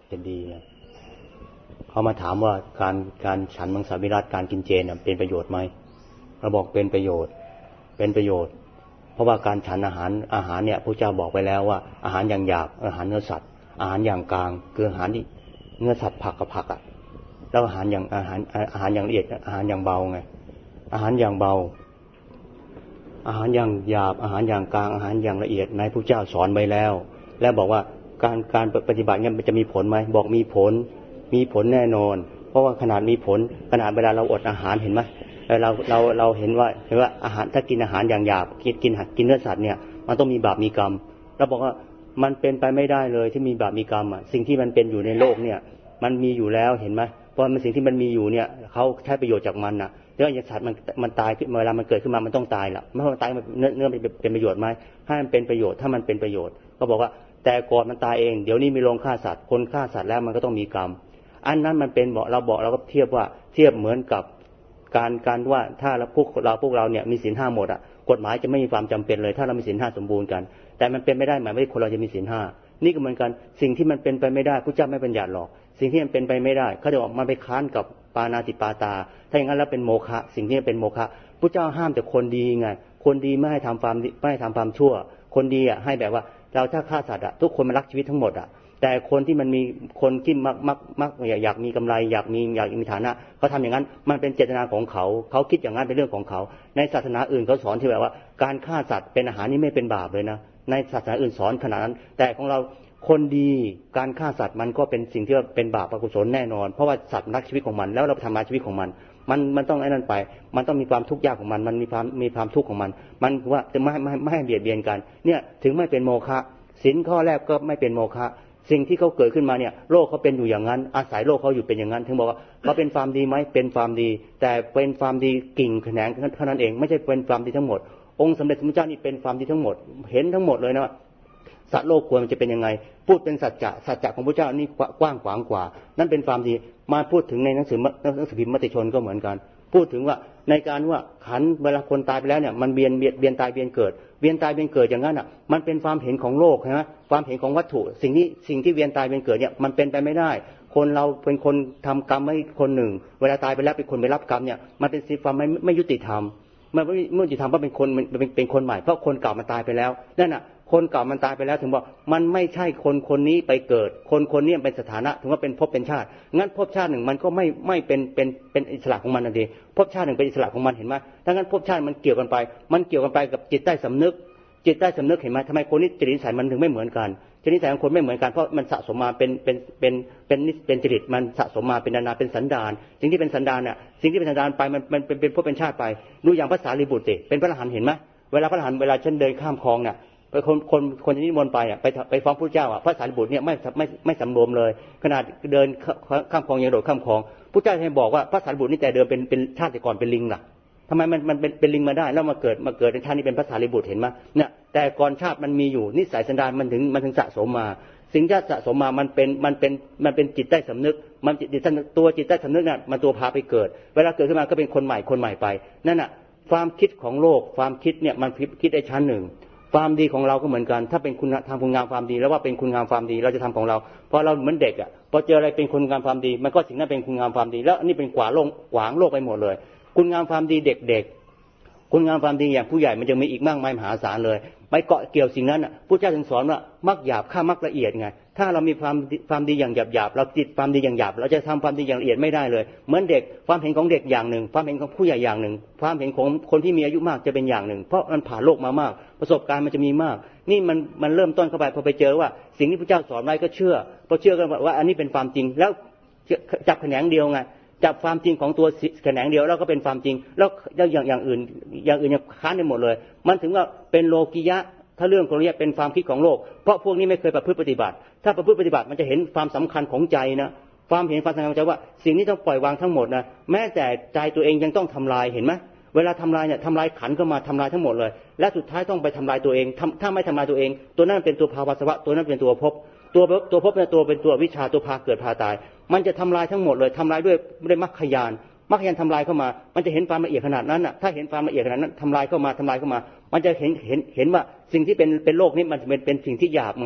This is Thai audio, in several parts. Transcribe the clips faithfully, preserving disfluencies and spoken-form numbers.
จะดีนะเขามาถามว่าการการฉันมังสวิรัติการกินเจเนี่ยเป็นประโยชน์ไหมเราบอกเป็นประโยชน์เป็นประโยชน์เพราะว่าการฉันอาหารอาหารเนี่ยพระเจ้าบอกไปแล้วว่าอาหารอย่างหยาบอาหารเนื้อสัตว์อาหารอย่างกลางคืออาหารที่เนื้อสัตว์ผักกับผักอ่ะแล้วอาหารอย่างอาหารอาหารอย่างละเอียดอาหารอย่างเบาไงอาหารอย่างเบาอาหารอย่างหยาบอาหารอย่างกลางอาหารอย่างละเอียดนายพระเจ้าสอนไว้แล้วและบอกว่าการการปฏิบัติเนี่ยมันจะมีผลไหมบอกมีผลมีผลแน่นอนเพราะว่าขนาดมีผลขนาดเวลาเราอดอาหารเห็นไหมเราเราเราเห็นว่าเห็นว่าอาหารถ้ากินอาหารอย่างหยาบกินกินกินเนื้อสัตว์เนี่ยมันต้องมีบาปมีกรรมเราบอกว่ามันเป็นไปไม่ได้เลยที่มีบาปมีกรรมอ่ะสิ่งที่มันเป็นอยู่ในโลกเนี่ยมันมีอยู่แล้วเห็นไหมเพราะมันสิ่งที่มันมีอยู่เนี่ยเขาใช้ประโยชน์จากมันน่ะเรื่องอย่างสัตว์มันมันตายขึ้นเวลามันเกิดขึ้นมามันต้องตายละไม่ว่ามันตายเนื้อเนื้อเป็นประโยชน์ไหมให้มันเป็นประโยชน์ถ้ามันเป็นประโยชน์ก็บอกว่าแต่ก่อนมันตายเองเดี๋ยวนี้มีโรงฆ่าสัตว์คนฆ่าสัตว์แล้วมันก็ต้องมีกรรมอันนั้นมันเป็นบอกเราบอกเราก็เทียบว่าเทียบเหมือนกับการการว่าถ้าเราพวกเราพวกเราเนี่ยมีศีลห้าหมดอ่ะกฎหมายจะไม่มีความจำเป็นเลยถ้าเรามีศีลห้าสมบูรณ์กันแต่มันเป็นไม่ได้หมายไม่ได้คนเราจะมีศีลห้านี่ก็เหมือนกันสิ่งที่มันเป็นไปไม่ได้พระเจ้าไม่บัญญัติหรอกสิ่งที่มันเป็นไปไม่ได้เขาจะบอกมันไปค้านกับปานาติปาตาถ้าอย่างนั้นแล้วเป็นโมฆะสิ่งที่เป็นโมฆะพระเจ้าห้ามแต่คนดีไงคนดีไม่ให้ทำความไม่ให้ทำความชั่วคนดีอ่ะให้แบบว่าเราถ้าฆ่าสัตว์อ่ะทุกคนมันรักชีวิตทั้งหมดอ่ะแต่คนที่มันมีคนที่มักมักมักอยากมีกำไรอยากมีอยากมีฐานะเขาทำอย่างนั้นมันเป็นเจตนาของเขาเขาคิดอย่างนั้นเป็นเรื่องของเขาในศาสนาอื่นเขาสอนที่แบบว่าการฆ่าสัตว์เป็นอาหารนี่ไม่เป็นบาปเลยนะในศาสนาอื่นสอนขนาดนั้นแต่ของเราคนดีการฆ่าสัตว์มันก็เป็นสิ่งที่เป็นบาปอกุศลแน่นอนเพราะว่าสัตว์รักชีวิตของมันแล้วเราทำลายชีวิตของมันมันมันต้องไอ้นั่นไปมันต้องมีความทุกข์ยากของมันมันมีความมีความทุกข์ของมันมันว่าจะไม่ไม่ไม่ให้เบียดเบียนกันเนี่ยถึงไม่เป็นโมฆะศีลข้อแรกก็ไม่เป็นโมฆะสิ่งที่เขาเกิดขึ้นมาเนี่ยโลกเขาเป็นอยู่อย่างนั้นอาศัยโลกเขาอยู่เป็นอย่างนั้นถึงบอกว่าเขาเป็นความดีไหมเป็นความดีแต่เป็นความดีกิ่งแขนงเท่านั้นเองไม่ใช่เป็นความดีทั้งหมดองค์สมเด็จพระเจ้านี่เป็นความดีทั้งหมดเห็นทั้งหมดเลยนะสัตว์โลกควรมันจะเป็นยังไงพูดเป็นสัจจะสัจจะของพระเจ้านี่กว้างขวางกว่านั่นเป็นความดีมาพูดถึงในหนังสือหนังสือพิมพ์มติชนก็เหมือนกันพูดถึงว่าในการว่าขันเวลาคนตายไปแล้วเนี่ยมันเวียนเวียนเวียนตายเวียนเกิดเวียนตายเวียนเกิดอย่างนั้นอ่ะมันเป็นความเห็นของโลกใช่ไหมความเห็นของวัตถุสิ่งนี้สิ่งที่เวียนตายเวียนเกิดเนี่ยมันเป็นไปไม่ได้คนเราเป็นคนทำกรรมให้คนหนึ่งเวลาตายไปแล้วเป็นคนไปรับกรรมเนี่ยมันเป็นสิ่งความไม่ไม่ยุติธรรมมันไม่ไม่ยุติธรรมเพราะเป็นคนเป็นเป็นคนใหม่เพราะคนเก่ามันตายไปแล้วนั่นน่ะคนเก่ามันตายไปแล้วถึงบอกมันไม่ใช่คนคนนี้ไปเกิดคนคนนี้เป็นสถานะถึงว่าเป็นภพเป็นชาติงั้นภพชาติหนึ่งมันก็ไม่ไม่เป็นเป็นเป็นอิสระของมันนั่นเองภพชาติหนึ่งเป็นอิสระของมันเห็นไหมถ้างั้นภพชาติมันเกี่ยวกันไปมันเกี่ยวกันไปกับจิตใต้สำนึกจิตใต้สำนึกเห็นไหมทำไมคนนี้จริตนิสัยมันถึงไม่เหมือนกันจริตนิสัยของคนไม่เหมือนกันเพราะมันสะสมมาเป็นเป็นเป็นเป็นเป็นจริตมันสะสมมาเป็นนานาเป็นสันดานสิ่งที่เป็นสันดานเนี่ยสิ่งที่เป็นสันดานไปมันมันเป็นเป็นภพเป็นชาติไปดูอย่างภาษาลีบุตรสิเป็นพระอรหันต์เห็นไหมเวลาพระอรหันต์เวลาฉันเดินข้ามคลองเนี่ยไปคนคนคนที่นิมนต์ไปอ่ะไปไปฟ้องพระเจ้าอ่ะพระสารีบุตรเนี่ยไม่ไม่ไม่สำรวมเลยขนาดเดินข้ามคลองยังโดดข้ามคลองพระเจ้าให้บอกว่าพระสารีบุตรนี่แต่เดิมเป็นเป็นชาติก่อนเป็นลิงล่ะทำไมมันมันเป็นเป็นลิงมาได้แล้วมาเกิดมาเกิดในชาตินี้เป็นพระสารีบุตรเห็นไหมเนี่ยแต่ก่อนชาติมันมีอยู่นิสัยสันดานมันถึงมันถึงสะสมมาสิ่งที่สะสมมามันเป็นมันเป็นมันเป็นจิตใต้สำนึกมันจิตใต้ตัวจิตใต้สำนึกน่ะมันตัวพาไปเกิดเวลาเกิดขึ้นมาก็เป็นคนใหม่คนใหม่ไปนั่นน่ะความคิดของโลกความคิดเนี่ยมันคิดได้ชั้นหนึ่งความดีของเราก็เหมือนกันถ้าเป็นคุณทำคุณงามความดีแล้วว่าเป็นคุณงามความดีเราจะทำของเราเพราะเราเหมือนเด็กอ่ะพอเจออะไรเป็นคุณงามความดีมันก็สิ่งนั้นเป็นคุณงามความดีแล้วอันนี้เป็นขวาโลกขวางโลกไปหมดเลยคุณงามความดีเด็กๆคุณงามความดีอย่างผู้ใหญ่มันจะมีอีกมากมายมหาศาลเลยไปเกาะเกี่ยวสิ่งนั้นอ่ะพระเจ้าถึงสอนว่ามักหยาบฆ่ามักละเอียดไงถ้าเรามีความความดีอย่างหยาบๆเราติดความดีอย่างหยาบเราจะทำความดีอย่างละเอียดไม่ได้เลยเหมือนเด็กความเห็นของเด็กอย่างหนึ่งความเห็นของผู้ใหญ่อย่างหนึ่งความเห็นของคนที่มีอายุมากจะเป็นอย่างหนึ่งเพราะมันผ่านโลกมามากประสบการณ์มันจะมีมากนี่มันมันเริ่มต้นเข้าไปพอไปเจอว่าสิ่งที่พระเจ้าสอนไว้ก็เชื่อพอเชื่อกันว่าอันนี้เป็นความจริงแล้วจับแขนงเดียวไงจับความจริงของตัวแขนงเดียวแล้วก็เป็นความจริงแล้วอย่างอย่างอื่นอย่างอื่นยังค้านไปหมดเลยมันถึงว่าเป็นโลกิยะถ้าเรื่องตรงนี้เป็นความคิดของโลกเพราะพวกนี้ไม่เคยประพฤติปฏิบัติถ้าประพฤติปฏิบัติมันจะเห็นความสำคัญของใจนะความเห็นความสำคัญของใจว่าสิ่งนี้ต้องปล่อยวางทั้งหมดนะแม้แต่ใจตัวเองยังต้องทำลายเห็นไหมเวลาทำลายเนี่ยทำลายขันก็มาทำลายทั้งหมดเลยและสุดท้ายต้องไปทำลายตัวเองถ้าไม่ทำลายตัวเองตัวนั้นเป็นตัวภาวะสวะตัวนั้นเป็นตัวภพตัวตัวภพเนี่ยตัวเป็นตัววิชาตัวพาเกิดพาตายมันจะทำลายทั้งหมดเลยทำลายด้วยด้วยมรรคญาณมรรคญาณทำลายเข้ามามันจะเห็นความละเอียดขนาดนั้นน่ะถ้าเห็นความละเอียดขนาดนั้นทำลายเข้ามาทำลายเข้ามามันจะเห็นเห็นเห็นว่าสิ่งที่เป็นเป็นโลกนี้มันเป็นเป็นสิ่งที่หยาบไง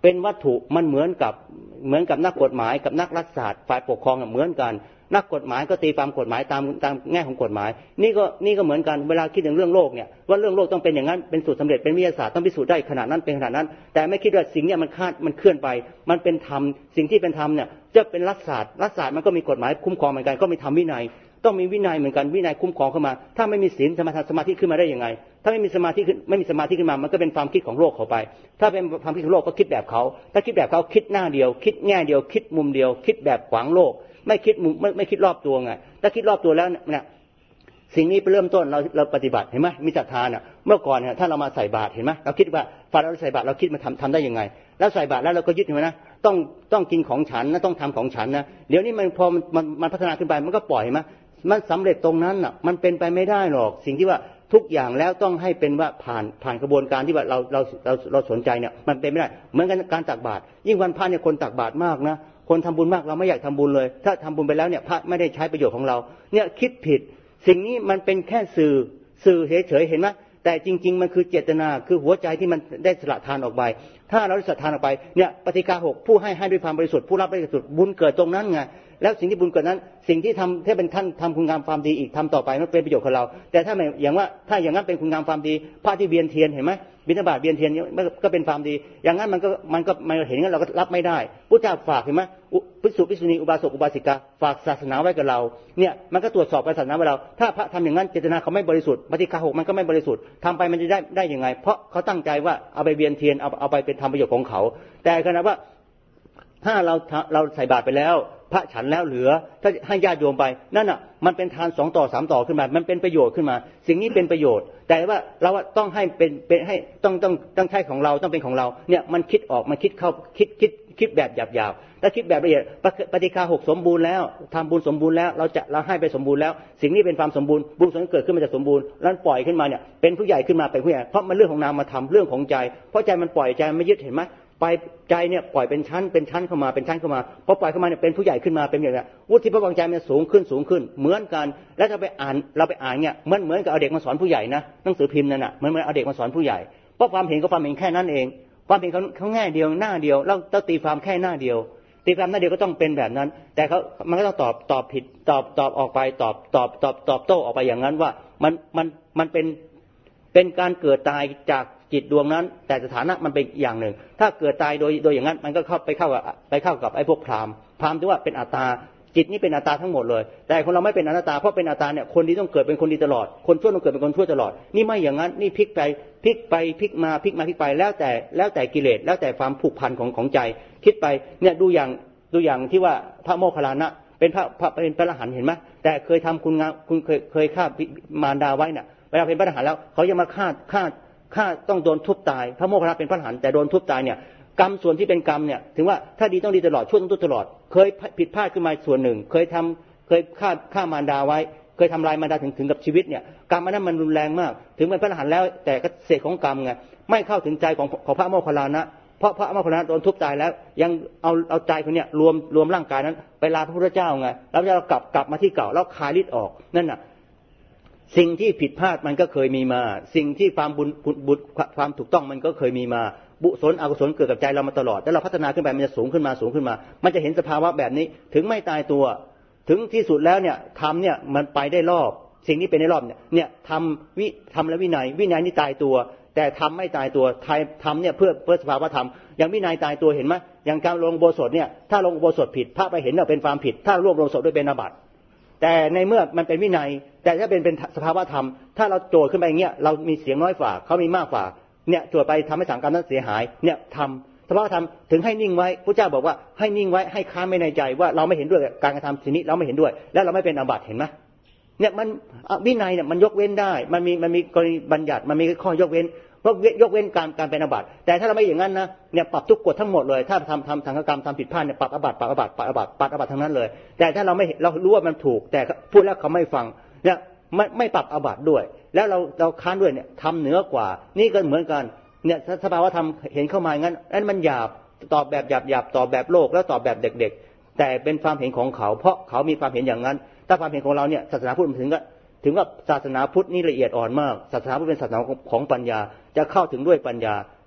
เป็นวัตถุมันเหมือนกับเหมือนกับนักกฎหมายกับนักรัฐศาสตร์ฝ่ายปกครองเหมือนกันนักกฎหมายก็ตีความกฎหมายตามตามแง่ของกฎหมายนี่ก็นี่ก็เหมือนกันเวลาคิดถึงเรื่องโลกเนี่ยว่าเรื่องโลกต้องเป็นอย่างนั้นเป็นสูตรสำเร็จเป็นวิทยาศาสตร์ต้องพิสูจน์ได้ขนาดนั้นเป็นขนาดนั้นแต่ไม่คิดว่าสิ่งนี้มันคาดมันเคลื่อนไปมันเป็นธรรมสิ่งที่เป็นธรรมเนี่ยจะเป็นรัฐศาสตร์รัฐศาสตร์มันก็มีกฎหมายคุ้มครองเหมือนกันก็มีธรรมวินัยต้องมีวินัยเหมือนกันวินัยคุ้มครองเข้ามาถ้าไม่มีศีลสมาธิสมาธิขึ้นมาได้ยังไงถ้าไม่มีสมาธิขึ้นไม่มีสมาธิขึ้นมามันก็เป็นความคิดของโลกเข้าไปถ้าเป็นความคิดของโลกก็คิดแบบเขาถ้าคิดแบบเขาคิดหน้าเดียวคิดแง่เดียวคิดมุมเดียวคิดแบบขวางโลกไม่คิดมุมไม่ไม่คิดรอบตัวไงถ้าคิดรอบตัวแล้วเนี่ยสิ่งนี้เป็นเริ่มต้นเราเราปฏิบัติเห็นไหมมีศรัทธาน่ะเมื่อก่อนเนี่ยถ้าเรามาใส่บาตรเห็นไหมเราคิดว่าพอเราใส่บาตรเราคิดมาทำทำได้ยังไงแล้วใส่บาตรแล้วเราก็ยึดเห็นไหมนะต้องต้องกินของฉันนะต้องทำของฉันนะเดี๋ยวนี้มันพอมันมันพัฒนาขึ้นไปมันก็ปล่อยไหมมันสำเร็จตรงนั้นน่ะมันเป็นไปไม่ได้หรอกสิ่งที่ว่าทุกอย่างแล้วต้องให้เป็นว่าผ่านผ่านกระบวนการที่ว่าเราเราเราเราสนใจเนี่ยมันเป็นไม่ได้เหมือนกันการตักบาตรยิ่งวันพระเนี่ยคนตักบาตรมากนะคนทำบุญมากเราไม่อยากทำบุญเลยถ้าทำบุญไปแล้วเนี่ยพระไม่ได้ใช้ประโยชน์ของเราเนี่ยคิดผิดสิ่งนี้มันเป็นแค่สื่อสื่อเฉยๆเห็นไหมแต่จริงๆมันคือเจตนาคือหัวใจที่มันได้สละทานออกไปถ้าเราได้สละทานออกไปเนี่ยปฏิฆาหกผู้ให้ให้ด้วยความบริสุทธิ์ผู้รับด้วยบริสุทธิ์บุญเกิดตรงนั้นไงแล้วสิ่งที่บุญเกิดนั้นสิ่งที่ทำถ้าเป็นท่านทำคุณงามความดีอีกทำต่อไปมันเป็นประโยชน์กับเราแต่ถ้าไม่อย่างว่าถ้าอย่างนั้นเป็นคุณงามความดีพระที่เวียนเทียนเห็นไหมบิณฑบาตเวียนเทียนก็เป็นความดีอย่างนั้นมันก็มันก็มันเห็นงั้นเราก็รับไม่ได้พุทธเจ้าฝากเห็นไหมภิกษุภิกษุณีอุบาสกอุบาสิกาฝากศาสนาไว้กับเราเนี่ยมันก็ตรวจสอบศาสนาไว้เราถ้าพระทำอย่างนั้นเจตนาเขาไม่บริสุทธิ์ปฏิฆาหกมันก็ไม่บริสุทธิ์ทำไปมันจะได้ได้ยังไงเพราะเขาตั้งใจว่าเอาไปเวียนเทียนเอาเอาไปเป็นทำประโยชน์ของเขาแต่ขณะว่าถ้าเราเราใส่บาตรไปแล้วพระฉันแล้วเหลือถ้าให้ญาติโยมไปนั่นน่ะมันเป็นทานสองต่อสามต่อขึ้นมามันเป็นประโยชน์ขึ้นมาสิ่งนี้เป็นประโยชน์แต่ว่าเราต้องให้เป็นเป็นให้ต้องต้องต้องใช้ของเราต้องเป็นของเราเนี่ยมันคิดออกมันคิดเข้าคิดคิดคิดแบบหยาบๆถ้าคิดแบบละเอียดปฏิฆาหกสมบูรณ์แล้วทำบุญสมบูรณ์แล้วเราจะเราให้ไปสมบูรณ์แล้วสิ่งนี้เป็นความสมบูรณ์บุญสมเกิดขึ้นมาจากสมบูรณ์แล้วปล่อยขึ้นมาเนี่ยเป็นผู้ใหญ่ขึ้นมาเป็นผู้ใหญ่เพราะมันเรื่องของนามธรรมเรื่องของใจเพราะใจมันปล่อยใจมันไม่ยึดเห็นไหมไปใจเนี่ยปล่อยเป็นชั้นเป็นชั้นเข้ามาเป็นชั้นเข้ามาพอปล่อยเข้ามาเนี่ยเป็นผู้ใหญ่ขึ้นมาเป็นอย่างนี้วุฒิภาวะใจมันสูงขึ้นสูงขึ้นเหมือนกันแล้วถ้าไปอ่านเราไปอ่านเนี่ยมันเหมือนกับเอาเด็กมาสอนผู้ใหญ่นะหนังสือพิมพ์นั่นน่ะมันเหมือนเอาเด็กมาสอนผู้ใหญ่เพราะความเห็นก็ความเห็นแค่นั้นเองความเห็นเขาเขาแง่เดียวหน้าเดียวเราต้องตีความแค่หน้าเดียวตีความหน้าเดียวก็ต้องเป็นแบบนั้นแต่เขามันก็ต้องตอบตอบผิดตอบตอบออกไปตอบตอบตอบตอบโต้ออกไปอย่างนั้นว่ามันมันมันเป็นเป็นการเกิดตายจากจิตดวงนั้นแต่สถานะมันเป็นอย่างหนึ่งถ้าเกิดตายโดยโดยอย่างนั้นมันก็เข้าไปเข้ากับไปเข้ากับไอ้พวกพราหมณ์พราหมณ์ที่ว่าเป็นอัตตาจิตนี้เป็นอัตตาทั้งหมดเลยแต่คนเราไม่เป็นอนัตตาเพราะเป็นอัตตาเนี่ยคนดีต้องเกิดเป็นคนดีตลอดคนชั่วต้องเกิดเป็นคนชั่วตลอดนี่ไม่อย่างนั้นนี่พลิกไปพลิกไปพลิกมาพลิกมาพลิกไปแล้วแต่แล้วแต่กิเลสแล้วแต่ความผูกพันของของใจคิดไปเนี่ยดูอย่างดูอย่างที่ว่าพระโมคคัลลานะเป็นพระพระเป็นพระอรหันต์เห็นไหมแต่เคยทำคุณงามคุณเคยเคยฆ่ามารดาไว้เนี่ยเวลาเป็นพระอรหันต์แล้วเขายังมาฆ่าฆ่าฆ่าต้องโดนทุบตายพระโมคคัลลานะเป็นพระอรหันต์แต่โดนทุบตายเนี่ยกรรมส่วนที่เป็นกรรมเนี่ยถึงว่าถ้าดีต้องดีตลอดชั่วต้องชั่วตลอดเคยผิดพลาดขึ้นมาส่วนหนึ่งเคยทำเคยฆ่าฆ่ามารดาไว้เคยทำลายมารดาถึงถึงกับชีวิตเนี่ยกรรมนั้นมันรุนแรงมากถึงเป็นพระอรหันต์แล้วแต่ก็เศษของกรรมไงไม่เข้าถึงใจของของพระโมคคัลลานะเพราะพระโมคคัลลานะโดนทุบตายแล้วยังเอาเอาใจคนเนี้ยรวมรวมร่างกายนั้นไปลาพระพุทธเจ้าไงแล้วพระเจ้ากลับกลับมาที่เก่าแล้วคายฤทธิ์ออกนั่นน่ะสิ่งที่ผิดพลาดมันก็เคยมีมาสิ่งที่ความบุญบุญความถูกต้องมันก็เคยมีมาบุศลอกุศลเกิดกับใจเรามาตลอดแล้วเราพัฒนาขึ้นไปมันจะสูงขึ้นมาสูงขึ้นมามันจะเห็นสภาวะแบบนี้ถึงไม่ตายตัวถึงที่สุดแล้วเนี่ยทำเนี่ยมันไปได้รอบสิ่งนี้เป็นในรอบเนี่ยเนี่ยทำวิทำและวินัยวินัยนี่ตายตัวแต่ทำไม่ตายตัวไทยทำเนี่ยเพื่อเพื่อสภาวะธรรมอย่างวินัยตายตัวเห็นไหมอย่างการลงอุโบสถเนี่ยถ้าลงอุโบสถผิดพระไปเห็นว่าเป็นความผิดถ้าร่วมลงอุโบสถด้วยเป็นอาบัติแต่ในเมื่อมันเป็นวินัยแต่ถ้าเป็นเป็นสภาวะธรรมถ้าเราโจทย์ขึ้นไปอย่างเงี้ยเรามีเสียงน้อยฝ่าเขามีมากฝ่าเนี่ยโจทย์ไปทำให้สังกัดนั้นเสียหายเนี่ยทำสภาวะธรรมถึงให้นิ่งไว้พระเจ้าบอกว่าให้นิ่งไว้ให้ค้านไม่ในใจว่าเราไม่เห็นด้วยการกระทำสิ่งนี้เราไม่เห็นด้วยแล้วเราไม่เป็นอาบัติเห็นไหมเนี่ยมันวินัยเนี่ยมันยกเว้นได้มันมีมันมีกรณีบัญญัติมันมีข้อยกเว้นเพราะยกเว้นการการเป็นอาบัติแต่ถ้าเราไม่อย่างนั้นนะเนี่ยปรับทุกกฎทั้งหมดเลยถ้าทำทำทางกรรมทำผิดพลาดเนี่ยปรับอาบัติปรับอาบัติปรับอาบัติปรับอาบัติทั้งนั้นเลยแต่ถ้าเราไม่เรารู้ว่ามันถูกแต่พูดแล้วเขาไม่ฟังเนี่ยไม่ไม่ปรับอาบัติด้วยแล้วเราเราค้านด้วยเนี่ยทำเหนือกว่านี่ก็เหมือนกันเนี่ยสภาวะธรรมเห็นเข้ามางั้นนั่นมันหยาบตอบแบบหยาบหยาบตอบแบบโลกแล้วตอบแบบเด็กๆแต่เป็นความเห็นของเขาเพราะเขามีความเห็นอย่างนั้นถ้าความเห็นของเราเนี่ยศาสนาพุทธถึงก็ถึงว่าศาสนาพุทธนี่ละเอียดอ่อนมากศาสนาพุทธเป็นศาสนาของปัญญาจะเข้าถึงด้วยปัญญา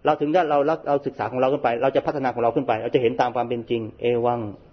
เราถึงถ้าเราเราศึกษาของเราขึ้นไปเราจะพัฒนาของเราขึ้นไปเราจะเห็นตามความเป็นจริงเอวัง